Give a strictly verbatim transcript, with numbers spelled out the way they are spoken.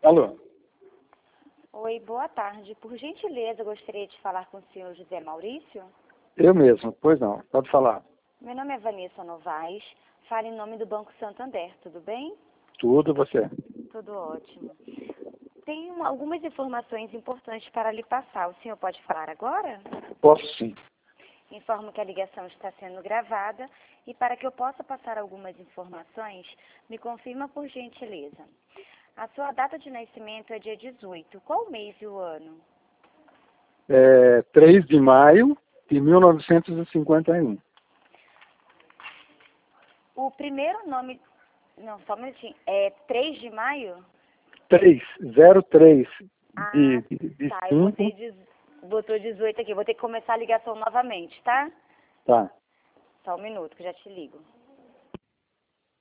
Alô? Oi, boa tarde. Por gentileza, eu gostaria de falar com o senhor José Maurício. Eu mesmo, pois não, pode falar. Meu nome é Vanessa Novaes, falo em nome do Banco Santander, tudo bem? Tudo você. Tudo ótimo. Tenho algumas informações importantes para lhe passar. O senhor pode falar agora? Posso sim. Informo que a ligação está sendo gravada e para que eu possa passar algumas informações, me confirma por gentileza. A sua data de nascimento é dia dezoito. Qual o mês e o ano? É três de maio de mil novecentos e cinquenta e um. O primeiro nome... Não, só um minutinho. É três de maio? três, zero três Ah, de, de, de tá. Eu cinco. botei dez... botou dezoito aqui. Vou ter que começar a ligação novamente, tá? Tá. Só um minuto que eu já te ligo.